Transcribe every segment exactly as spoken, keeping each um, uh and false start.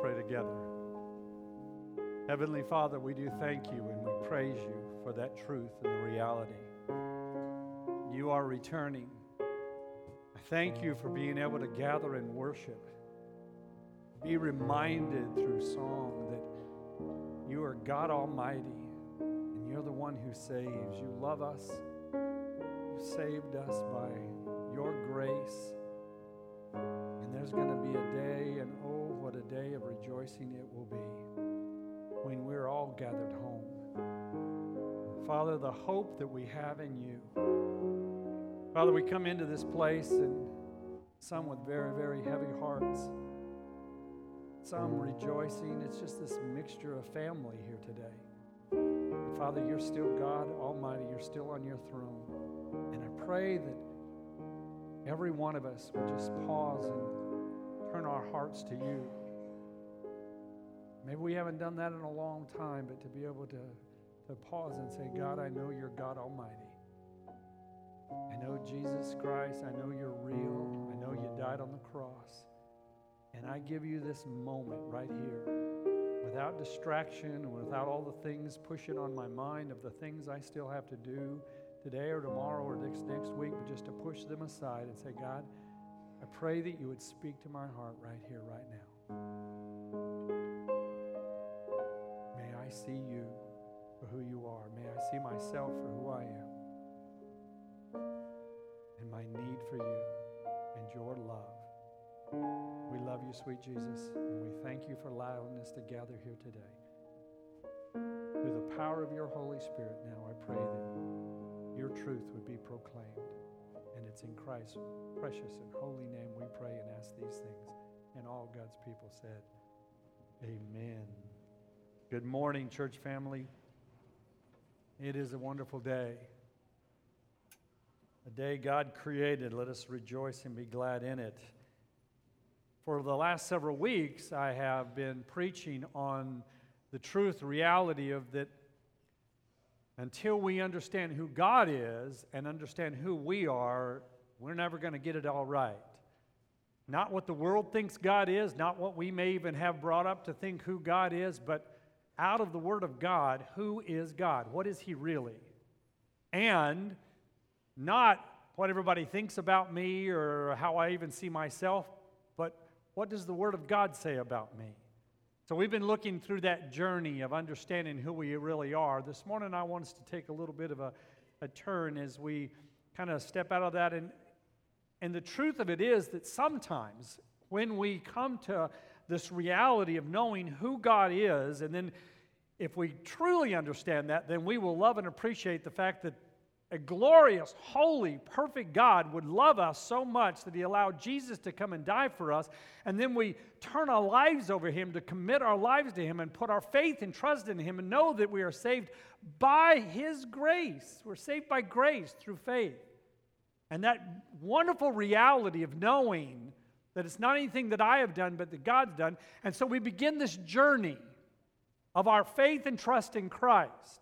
pray together. Heavenly Father, we do thank you and we praise you for that truth and the reality. You are returning. I thank you for being able to gather and worship. Be reminded through song that you are God Almighty and you're the one who saves. You love us. You saved us by your grace. And there's going to be a day, and oh, what a day of rejoicing it will be when we're all gathered home. Father, the hope that we have in you. Father, we come into this place, and some with very, very heavy hearts. Some rejoicing. It's just this mixture of family here today. But Father, you're still God Almighty. You're still on your throne. And I pray that every one of us would just pause and turn our hearts to you. Maybe we haven't done that in a long time, but to be able to, to pause and say, God, I know you're God Almighty. I know Jesus Christ. I know you're real. I know you died on the cross. And I give you this moment right here, without distraction and without all the things pushing on my mind of the things I still have to do today or tomorrow or next, next week, but just to push them aside and say, God, I pray that you would speak to my heart right here, right now. May I see you for who you are. May I see myself for who I am and my need for you and your love. We love you, sweet Jesus, and we thank you for allowing us to gather here today. Through the power of your Holy Spirit, now I pray that your truth would be proclaimed. And it's in Christ's precious and holy name we pray and ask these things. And all God's people said, amen. Good morning, church family. It is a wonderful day. A day God created. Let us rejoice and be glad in it. For the last several weeks, I have been preaching on the truth, reality of that until we understand who God is and understand who we are, we're never going to get it all right. Not what the world thinks God is, not what we may even have brought up to think who God is, but out of the Word of God, who is God? What is He really? And not what everybody thinks about me or how I even see myself, but what does the Word of God say about me? So we've been looking through that journey of understanding who we really are. This morning I want us to take a little bit of a, a turn as we kind of step out of that. And, and the truth of it is that sometimes when we come to this reality of knowing who God is, and then if we truly understand that, then we will love and appreciate the fact that a glorious, holy, perfect God would love us so much that He allowed Jesus to come and die for us, and then we turn our lives over Him to commit our lives to Him and put our faith and trust in Him and know that we are saved by His grace. We're saved by grace through faith. And that wonderful reality of knowing that it's not anything that I have done, but that God's done. And so we begin this journey of our faith and trust in Christ.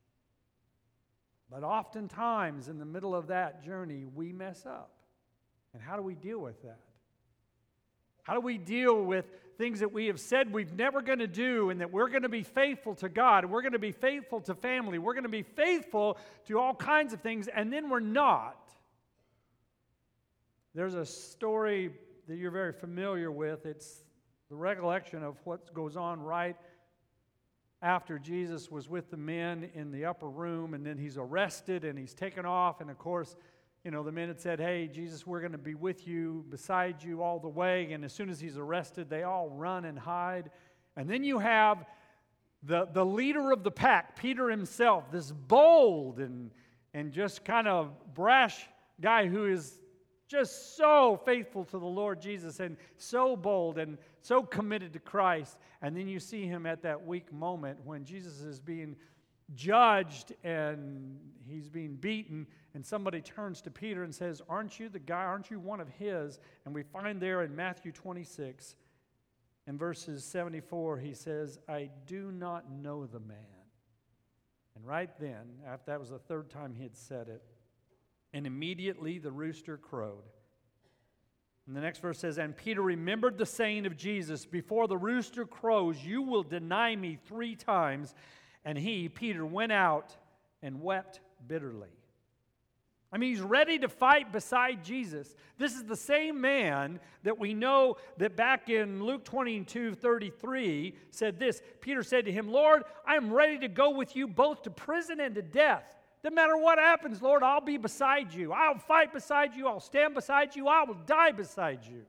But oftentimes, in the middle of that journey, we mess up. And how do we deal with that? How do we deal with things that we have said we're never going to do, and that we're going to be faithful to God, we're going to be faithful to family, we're going to be faithful to all kinds of things, and then we're not? There's a story that you're very familiar with. It's the recollection of what goes on right after Jesus was with the men in the upper room, and then he's arrested and he's taken off. And of course, you know, the men had said, hey, Jesus, we're going to be with you, beside you all the way. And as soon as he's arrested, they all run and hide. And then you have the, the leader of the pack, Peter himself, this bold and, and just kind of brash guy who is just so faithful to the Lord Jesus and so bold and so committed to Christ. And then you see him at that weak moment when Jesus is being judged and he's being beaten, and somebody turns to Peter and says, aren't you the guy, aren't you one of his? And we find there in Matthew twenty-six, in verses seventy-four, he says, I do not know the man. And right then, after that was the third time he had said it, and immediately the rooster crowed. And the next verse says, and Peter remembered the saying of Jesus, before the rooster crows, you will deny me three times. And he, Peter, went out and wept bitterly. I mean, he's ready to fight beside Jesus. This is the same man that we know that back in Luke twenty-two thirty-three said this. Peter said to him, Lord, I am ready to go with you both to prison and to death. No matter what happens, Lord, I'll be beside you. I'll fight beside you. I'll stand beside you. I will die beside you.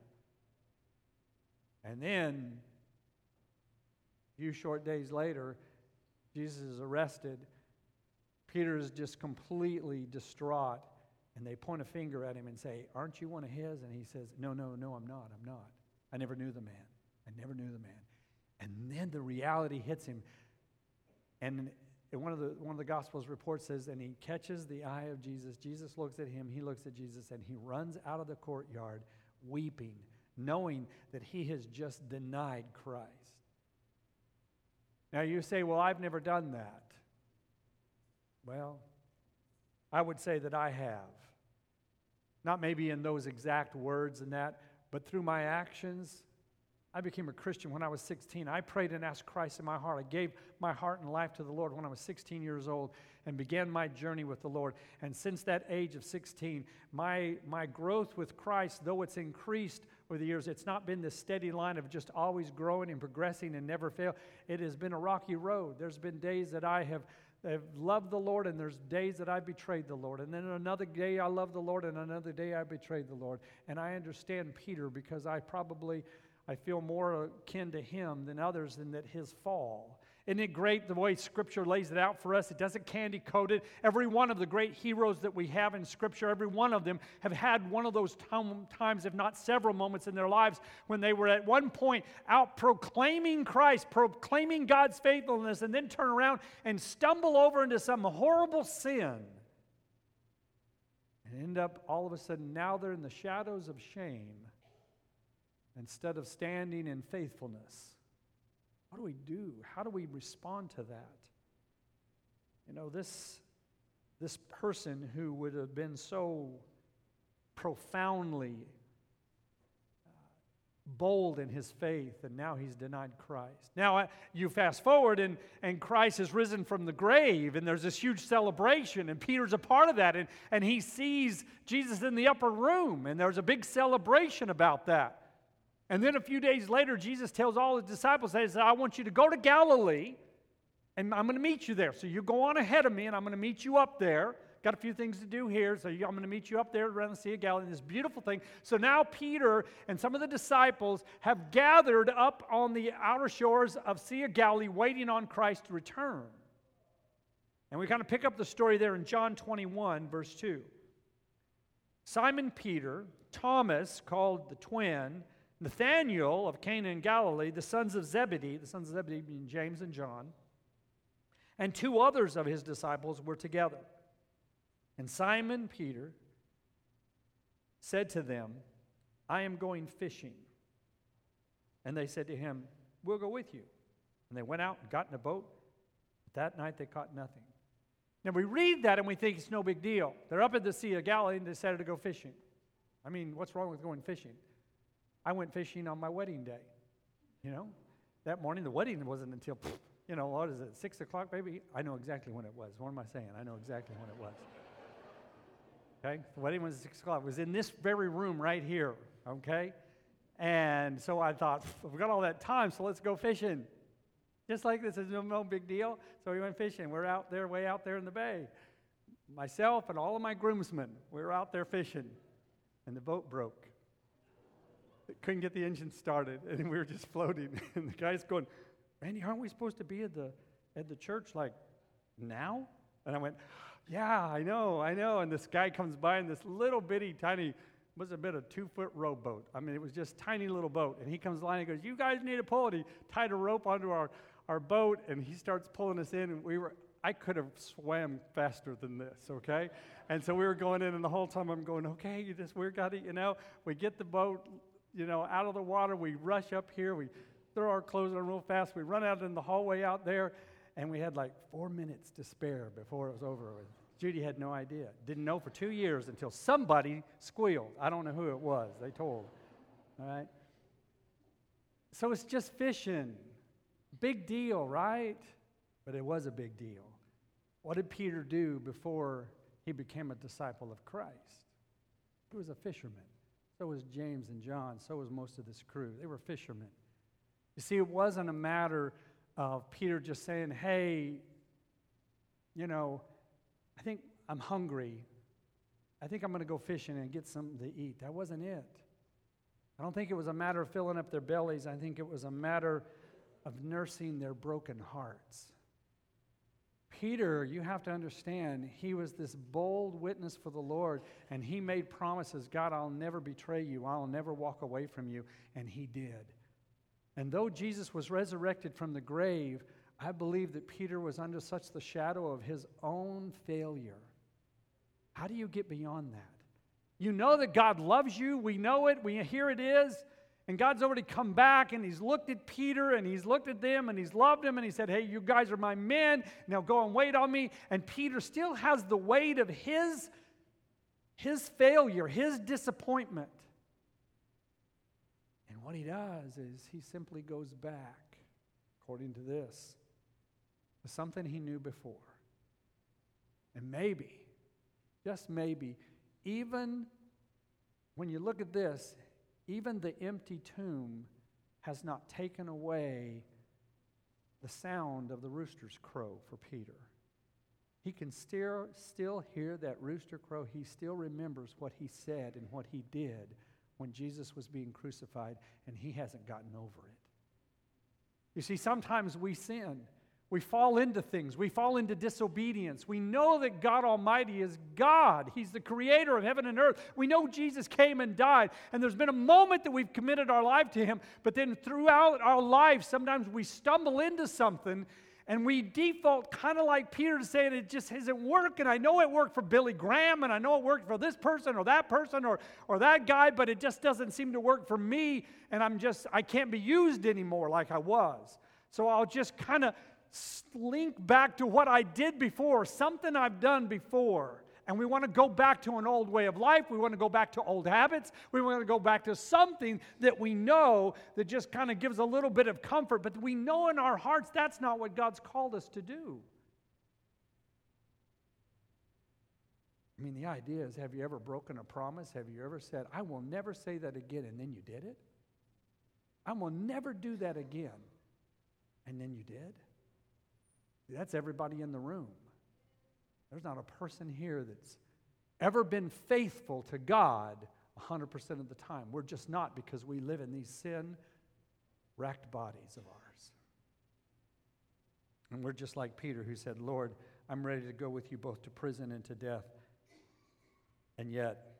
And then, a few short days later, Jesus is arrested. Peter is just completely distraught. And they point a finger at him and say, aren't you one of his? And he says, no, no, no, I'm not. I'm not. I never knew the man. I never knew the man. And then the reality hits him. And one of the one of the Gospels reports says, and he catches the eye of Jesus. Jesus looks at him. He looks at Jesus. And he runs out of the courtyard weeping, knowing that he has just denied Christ. Now you say, well, I've never done that. Well, I would say that I have. Not maybe in those exact words and that, but through my actions. I became a Christian when I was sixteen. I prayed and asked Christ in my heart. I gave my heart and life to the Lord when I was sixteen years old and began my journey with the Lord. And since that age of sixteen, my, my growth with Christ, though it's increased over the years, it's not been this steady line of just always growing and progressing and never fail. It has been a rocky road. There's been days that I have I've loved the Lord, and there's days that I betrayed the Lord. And then another day I love the Lord, and another day I betrayed the Lord. And I understand Peter because I probably, I feel more akin to him than others in that his fall. Isn't it great the way Scripture lays it out for us? It doesn't candy coat it. Every one of the great heroes that we have in Scripture, every one of them have had one of those times, if not several moments in their lives, when they were at one point out proclaiming Christ, proclaiming God's faithfulness, and then turn around and stumble over into some horrible sin. And end up all of a sudden, now they're in the shadows of shame instead of standing in faithfulness. What do we do? How do we respond to that? You know, this, this person who would have been so profoundly uh, bold in his faith, and now he's denied Christ. Now, uh, you fast forward, and, and Christ has risen from the grave, and there's this huge celebration, and Peter's a part of that, and, and he sees Jesus in the upper room, and there's a big celebration about that. And then a few days later, Jesus tells all his disciples, he says, I want you to go to Galilee, and I'm going to meet you there. So you go on ahead of me, and I'm going to meet you up there. Got a few things to do here, so I'm going to meet you up there around the Sea of Galilee, this beautiful thing. So now Peter and some of the disciples have gathered up on the outer shores of Sea of Galilee, waiting on Christ to return. And we kind of pick up the story there in John twenty-one, verse two. Simon Peter, Thomas, called the twin, Nathanael of Cana in Galilee, the sons of Zebedee, the sons of Zebedee being James and John, and two others of his disciples were together. And Simon Peter said to them, I am going fishing. And they said to him, we'll go with you. And they went out and got in a boat. But that night they caught nothing. Now we read that and we think it's no big deal. They're up at the Sea of Galilee and decided to go fishing. I mean, what's wrong with going fishing? I went fishing on my wedding day, you know. That morning, the wedding wasn't until, you know, what is it, six o'clock, baby? I know exactly when it was. What am I saying? I know exactly when it was. Okay? The wedding was at six o'clock. It was in this very room right here, okay? And so I thought, we've got all that time, so let's go fishing. Just like this is no, no big deal. So we went fishing. We're out there, way out there in the bay. Myself and all of my groomsmen, we were out there fishing. And the boat broke. It couldn't get the engine started, and we were just floating. And the guy's going, Randy, aren't we supposed to be at the at the church like now? And I went, yeah, I know, I know. And this guy comes by in this little bitty tiny, was a bit of two-foot rowboat. I mean, it was just tiny little boat. And he comes along and goes, you guys need a pull. And he tied a rope onto our, our boat, and he starts pulling us in. And we were, I could have swam faster than this, okay? And so we were going in, and the whole time I'm going, okay, you just, we're got it, you know. We get the boat, you know, out of the water. We rush up here. We throw our clothes on real fast. We run out in the hallway out there, and we had like four minutes to spare before it was over with. Judy had no idea. Didn't know for two years until somebody squealed. I don't know who it was. They told. All right? So it's just fishing. Big deal, right? But it was a big deal. What did Peter do before he became a disciple of Christ? He was a fisherman. So was James and John. So was most of this crew. They were fishermen. You see, it wasn't a matter of Peter just saying, hey, you know, I think I'm hungry. I think I'm going to go fishing and get something to eat. That wasn't it. I don't think it was a matter of filling up their bellies. I think it was a matter of nursing their broken hearts. Peter, you have to understand, he was this bold witness for the Lord, and he made promises. God, I'll never betray you. I'll never walk away from you. And he did. And though Jesus was resurrected from the grave, I believe that Peter was under such the shadow of his own failure. How do you get beyond that? You know that God loves you. We know it. We here it is. And God's already come back, and he's looked at Peter, and he's looked at them, and he's loved them, and he said, hey, you guys are my men. Now go and wait on me. And Peter still has the weight of his, his failure, his disappointment. And what he does is he simply goes back, according to this, to something he knew before. And maybe, just maybe, even when you look at this, even the empty tomb has not taken away the sound of the rooster's crow for Peter. He can still, still hear that rooster crow. He still remembers what he said and what he did when Jesus was being crucified, and he hasn't gotten over it. You see, sometimes we sin. We fall into things. We fall into disobedience. We know that God Almighty is God. He's the creator of heaven and earth. We know Jesus came and died. And there's been a moment that we've committed our life to him. But then throughout our life, sometimes we stumble into something and we default kind of like Peter to saying it just isn't working. I know it worked for Billy Graham, and I know it worked for this person or that person or, or that guy, but it just doesn't seem to work for me. And I'm just, I can't be used anymore like I was. So I'll just kind of slink back to what I did before, something I've done before. And we want to go back to an old way of life. We want to go back to old habits. We want to go back to something that we know that just kind of gives a little bit of comfort. But we know in our hearts that's not what God's called us to do. I mean, the idea is, have you ever broken a promise? Have you ever said, I will never say that again, and then you did it? I will never do that again, and then you did? That's everybody in the room. There's not a person here that's ever been faithful to God one hundred percent of the time. We're just not, because we live in these sin-racked bodies of ours. And we're just like Peter, who said, Lord, I'm ready to go with you both to prison and to death. And yet,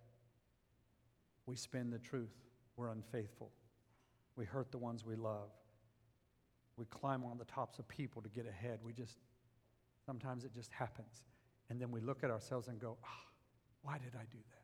we spin the truth. We're unfaithful. We hurt the ones we love. We climb on the tops of people to get ahead. We just, sometimes it just happens. And then we look at ourselves and go, ah, oh, why did I do that?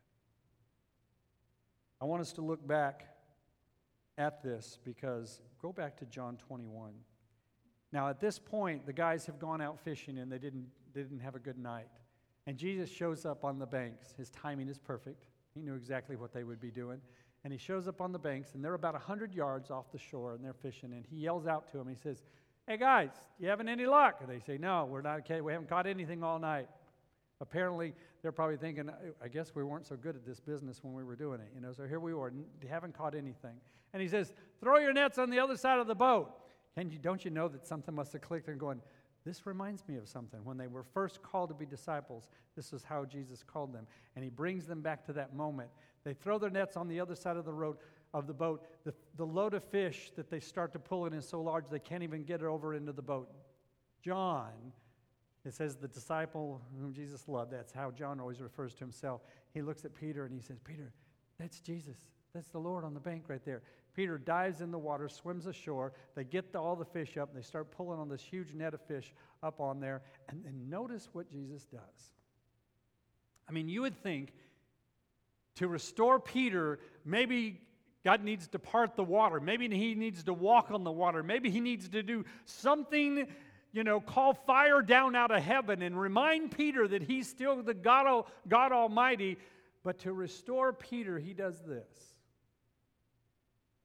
I want us to look back at this, because go back to John twenty-one. Now at this point, the guys have gone out fishing and they didn't, they didn't have a good night. And Jesus shows up on the banks. His timing is perfect. He knew exactly what they would be doing. And he shows up on the banks, and they're about one hundred yards off the shore, and they're fishing. And he yells out to them. He says, hey, guys, you having any luck? And they say, no, we're not okay. We haven't caught anything all night. Apparently, they're probably thinking, I guess we weren't so good at this business when we were doing it. You know, so here we were, haven't caught anything. And he says, throw your nets on the other side of the boat. And you, don't you know that something must have clicked and going, this reminds me of something. When they were first called to be disciples, this is how Jesus called them. And he brings them back to that moment. They throw their nets on the other side of the road of the boat. The, the load of fish that they start to pull in is so large they can't even get it over into the boat. John, it says the disciple whom Jesus loved, that's how John always refers to himself. He looks at Peter and he says, Peter, that's Jesus. That's the Lord on the bank right there. Peter dives in the water, swims ashore. They get the, all the fish up, and they start pulling on this huge net of fish up on there. And then notice what Jesus does. I mean, you would think to restore Peter, maybe God needs to part the water. Maybe he needs to walk on the water. Maybe he needs to do something, you know, call fire down out of heaven and remind Peter that he's still the God, God Almighty. But to restore Peter, he does this.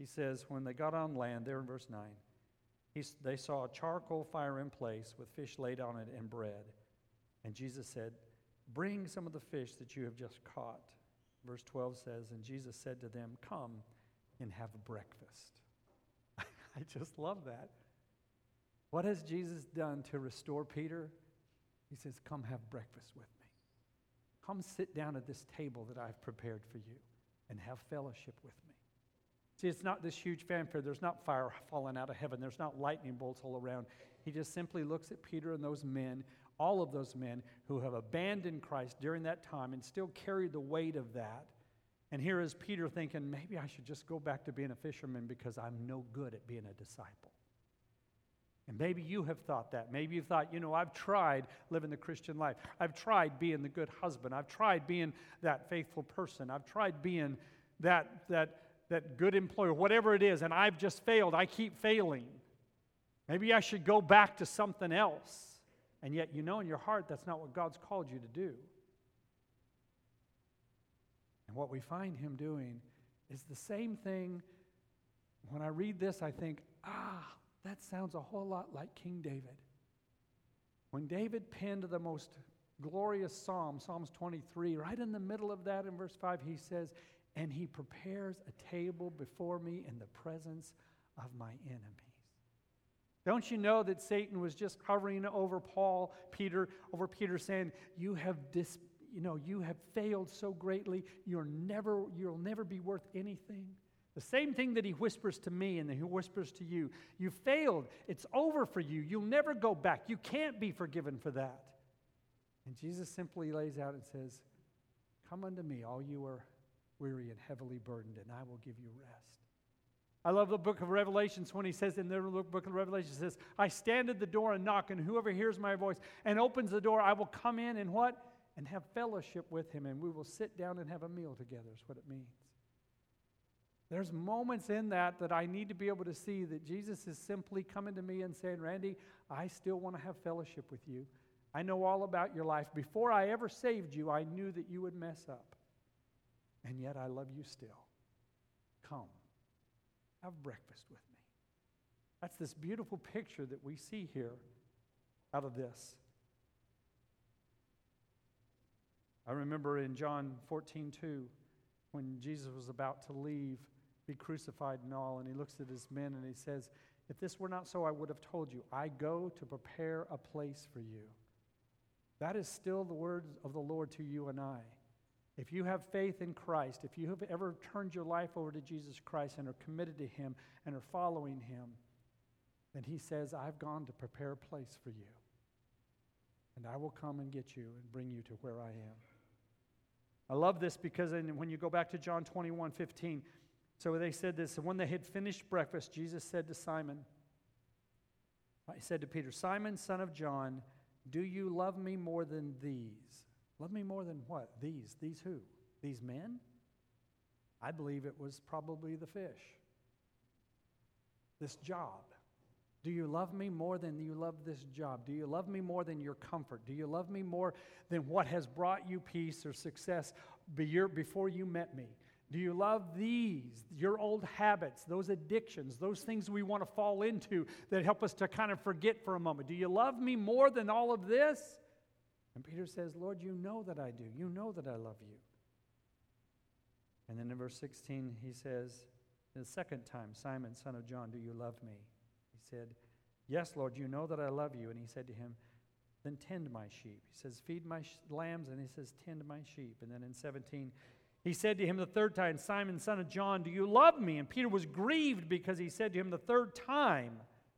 he says, when they got on land, there in verse nine, he, they saw a charcoal fire in place with fish laid on it and bread. And Jesus said, bring some of the fish that you have just caught. Verse twelve says, and Jesus said to them, come and have breakfast. I just love that. What has Jesus done to restore Peter? He says, come have breakfast with me. Come sit down at this table that I've prepared for you and have fellowship with me. See, it's not this huge fanfare. There's not fire falling out of heaven. There's not lightning bolts all around. He just simply looks at Peter and those men, all of those men who have abandoned Christ during that time and still carry the weight of that. And here is Peter thinking, maybe I should just go back to being a fisherman because I'm no good at being a disciple. And maybe you have thought that. Maybe you've thought, you know, I've tried living the Christian life. I've tried being the good husband. I've tried being that faithful person. I've tried being that, that, that good employer, whatever it is, and I've just failed. I keep failing. Maybe I should go back to something else. And yet you know in your heart that's not what God's called you to do. And what we find him doing is the same thing. When I read this, I think, ah, that sounds a whole lot like King David. When David penned the most glorious psalm, Psalms twenty-three, right in the middle of that in verse five, he says, and he prepares a table before me in the presence of my enemies. Don't you know that Satan was just hovering over Paul, Peter, over Peter saying, you have dis, you know, you have failed so greatly, you're never, you'll never be worth anything. The same thing that he whispers to me and that he whispers to you. You failed. It's over for you. You'll never go back. You can't be forgiven for that. And Jesus simply lays out and says, come unto me, all you are weary and heavily burdened, and I will give you rest. I love the book of Revelations when he says in the book of Revelation, says, I stand at the door and knock, and whoever hears my voice and opens the door, I will come in and what? And have fellowship with him, and we will sit down and have a meal together is what it means. There's moments in that that I need to be able to see that Jesus is simply coming to me and saying, Randy, I still want to have fellowship with you. I know all about your life. Before I ever saved you, I knew that you would mess up. And yet I love you still. Come, have breakfast with me. That's this beautiful picture that we see here out of this. I remember in John fourteen two, when Jesus was about to leave, be crucified and all, and he looks at his men and he says, if this were not so, I would have told you, I go to prepare a place for you. That is still the word of the Lord to you and I. If you have faith in Christ, if you have ever turned your life over to Jesus Christ and are committed to him and are following him, then he says, I've gone to prepare a place for you. And I will come and get you and bring you to where I am. I love this because when you go back to John twenty-one fifteen, so they said this, when they had finished breakfast, Jesus said to Simon, he said to Peter, Simon, son of John, do you love me more than these? Love me more than what? These. These who? These men? I believe it was probably the fish. This job. Do you love me more than you love this job? Do you love me more than your comfort? Do you love me more than what has brought you peace or success before you met me? Do you love these, your old habits, those addictions, those things we want to fall into that help us to kind of forget for a moment? Do you love me more than all of this? And Peter says, Lord, you know that I do. You know that I love you. And then in verse sixteen, he says, the second time, Simon, son of John, do you love me? He said, yes, Lord, you know that I love you. And he said to him, then tend my sheep. He says, feed my sh- lambs, and he says, tend my sheep. And then in seventeen, he said to him the third time, Simon, son of John, do you love me? And Peter was grieved because he said to him the third time.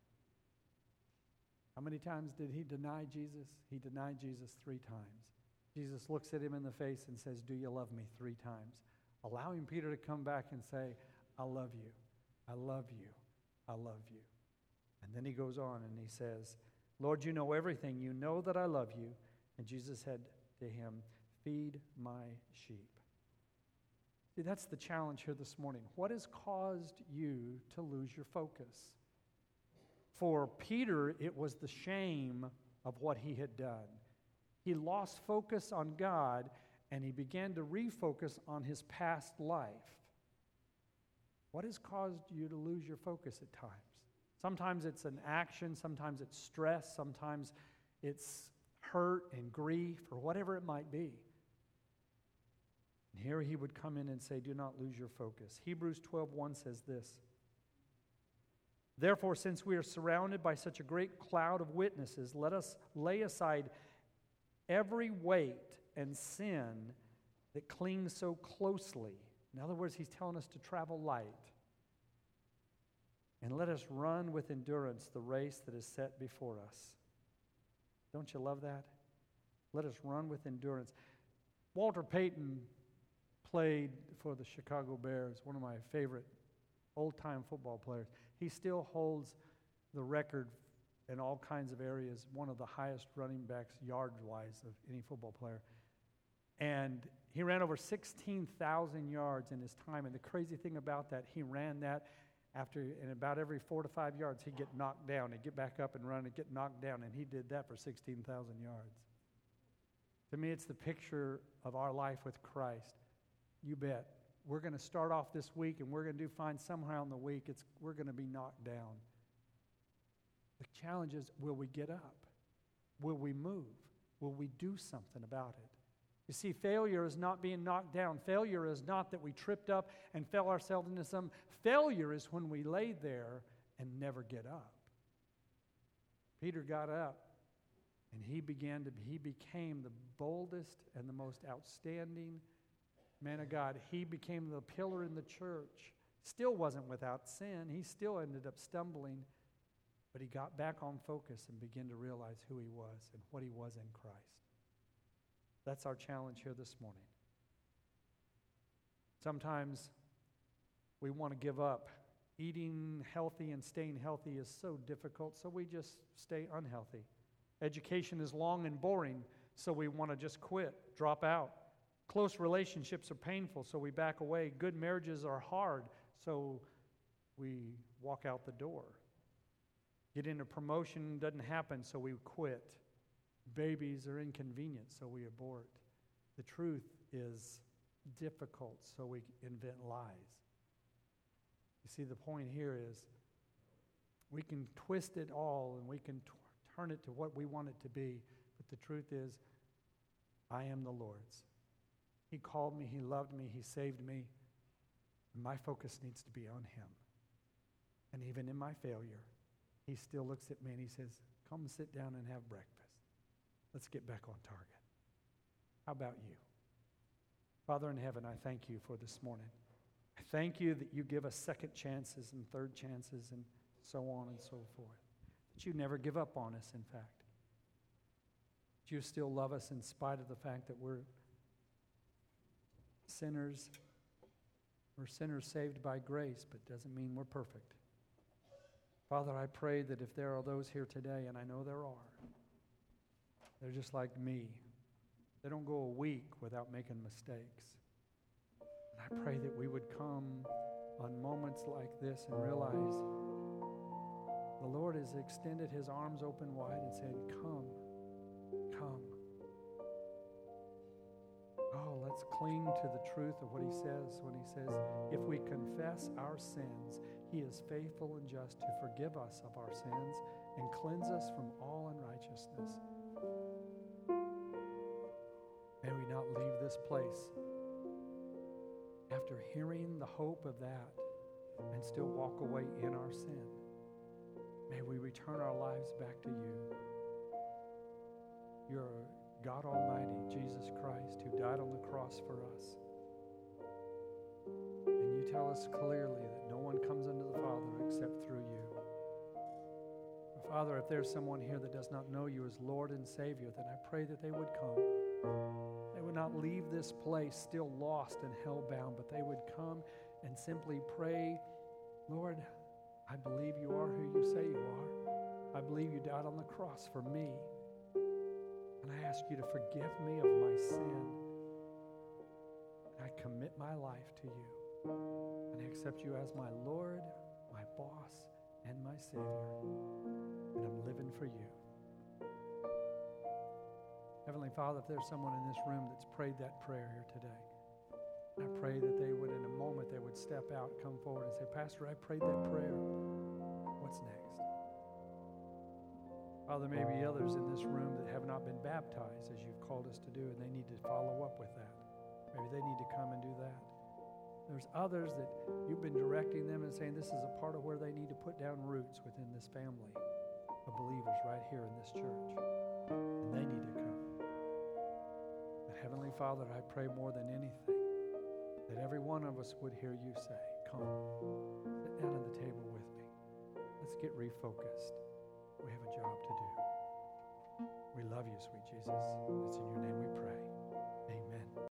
How many times did he deny Jesus? He denied Jesus three times. Jesus looks at him in the face and says, do you love me? Three times. Allowing Peter to come back and say, I love you. I love you. I love you. And then he goes on and he says, Lord, you know everything. You know that I love you. And Jesus said to him, feed my sheep. See, that's the challenge here this morning. What has caused you to lose your focus? For Peter, it was the shame of what he had done. He lost focus on God, and he began to refocus on his past life. What has caused you to lose your focus at times? Sometimes it's an action, sometimes it's stress, sometimes it's hurt and grief, or whatever it might be. And here he would come in and say, do not lose your focus. Hebrews twelve one says this, therefore, since we are surrounded by such a great cloud of witnesses, let us lay aside every weight and sin that clings so closely. In other words, he's telling us to travel light. And let us run with endurance the race that is set before us. Don't you love that? Let us run with endurance. Walter Payton played for the Chicago Bears, one of my favorite old-time football players. He still holds the record in all kinds of areas, one of the highest running backs yard-wise of any football player. And he ran over sixteen thousand yards in his time. And the crazy thing about that, he ran that after, and about every four to five yards, he'd get knocked down. He'd get back up and run and get knocked down. And he did that for sixteen thousand yards. To me, it's the picture of our life with Christ. You bet. We're going to start off this week, and we're going to do fine somehow in the week. It's, we're going to be knocked down. The challenge is, will we get up? Will we move? Will we do something about it? You see, failure is not being knocked down. Failure is not that we tripped up and fell ourselves into some. Failure is when we lay there and never get up. Peter got up, and he began to, he became the boldest and the most outstanding man of God. He became the pillar in the church. Still wasn't without sin. He still ended up stumbling, but he got back on focus and began to realize who he was and what he was in Christ. That's our challenge here this morning. Sometimes we want to give up. Eating healthy and staying healthy is so difficult, so we just stay unhealthy. Education is long and boring, so we want to just quit, drop out. Close relationships are painful, so we back away. Good marriages are hard, so we walk out the door. Getting a promotion doesn't happen, so we quit. Babies are inconvenient, so we abort. The truth is difficult, so we invent lies. You see, the point here is we can twist it all and we can t- turn it to what we want it to be, but the truth is, I am the Lord's. He called me, He loved me, He saved me, and my focus needs to be on Him. And even in my failure, He still looks at me and He says, come sit down and have breakfast. Let's get back on target. How about you? Father in heaven, I thank you for this morning. I thank you that you give us second chances and third chances and so on and so forth. That you never give up on us, in fact. That you still love us in spite of the fact that we're sinners. We're sinners saved by grace, but doesn't mean we're perfect. Father, I pray that if there are those here today, and I know there are, they're just like me. They don't go a week without making mistakes. And I pray that we would come on moments like this and realize the Lord has extended His arms open wide and said, come, come. Oh, let's cling to the truth of what He says when He says, if we confess our sins, He is faithful and just to forgive us of our sins and cleanse us from all unrighteousness. May we not leave this place after hearing the hope of that and still walk away in our sin. May we return our lives back to you. You're God Almighty, Jesus Christ, who died on the cross for us. And you tell us clearly that no one comes unto the Father except through you. Father, if there's someone here that does not know you as Lord and Savior, then I pray that they would come. They would not leave this place still lost and hell-bound, but they would come and simply pray, Lord, I believe you are who you say you are. I believe you died on the cross for me. And I ask you to forgive me of my sin. I commit my life to you. And I accept you as my Lord, my boss, and my Savior. And I'm living for you. Heavenly Father, if there's someone in this room that's prayed that prayer here today, I pray that they would, in a moment, they would step out, come forward and say, Pastor, I prayed that prayer. What's next? Father, there may be others in this room that have not been baptized as you've called us to do, and they need to follow up with that. Maybe they need to come and do that. There's others that you've been directing them and saying this is a part of where they need to put down roots within this family of believers right here in this church. And they need to come. But Heavenly Father, I pray more than anything that every one of us would hear you say, come, sit down at the table with me. Let's get refocused. We have a job to do. We love you, sweet Jesus. It's in your name we pray.